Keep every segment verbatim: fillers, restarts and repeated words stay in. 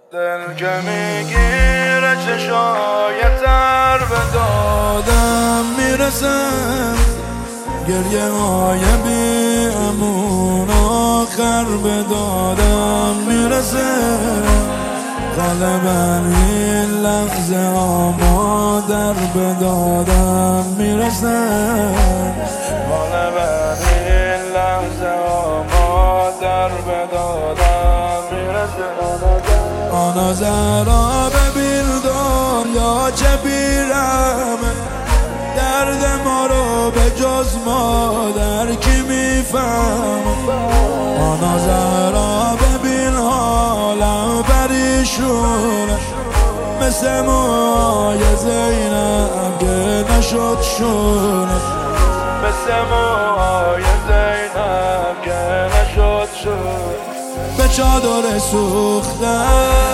دل که میگیره چشای تر به دادم میرسه، گریه های بی امون آخر به دادم میرسه. غالبا این لحظه آما در به دادم میرسه، غالبا این لحظه آما در به دادم میرسه. آنا زهرا ببین دنیا چه بیرمه، درد ما رو به جز مادر کی میفهم. آنا زهرا ببین حالم پریشونه، مثل موهای زینب که نشد شونه، مثل موهای زینب که نشد شونه. به چادر سوختم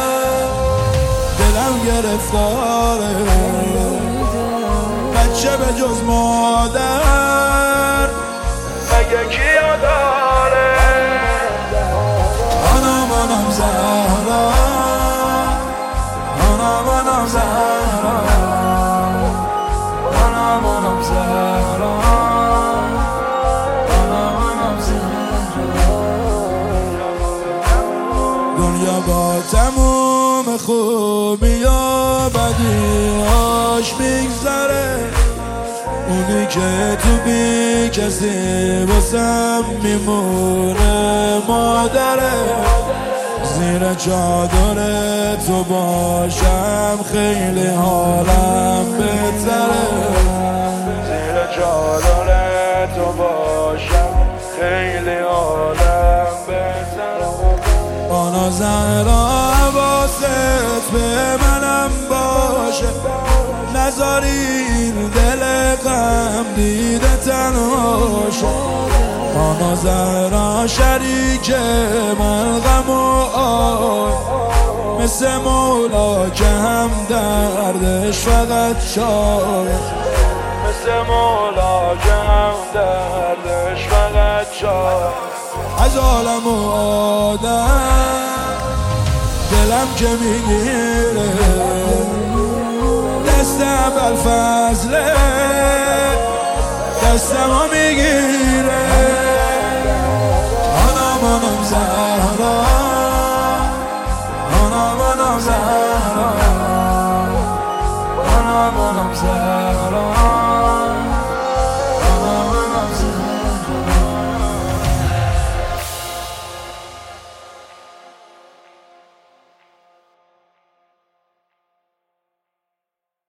دلم گرفتاره، بچه به جز مادر مگه کیو داره؟ آنم آنم زهرا، آنم آنم زهرا، آنم آنم زهرا، آنم آنم زهرا. دنیا با تموم خوبی و بدیهاش میگذره، اونی که تو بی کسی واسم میمونه مادره. زیر چادر تو باشم خیلی حالم بهتره، زیر چادر تو باشم خیلی حالم بهتره. آنا زهرا حواست به منم باشه، نذاری این دل غم دیده تنها شه. آنا زهرا شریک من غم و آه، مثل مولا که هم دردش فقط شاه، مثل مولا که هم دردش فقط شاه. از عالم و آدم دلم که میگیره، دست اول فضله دستمو میگیره. آنم آنم زهرا، آنم آنم زهرا.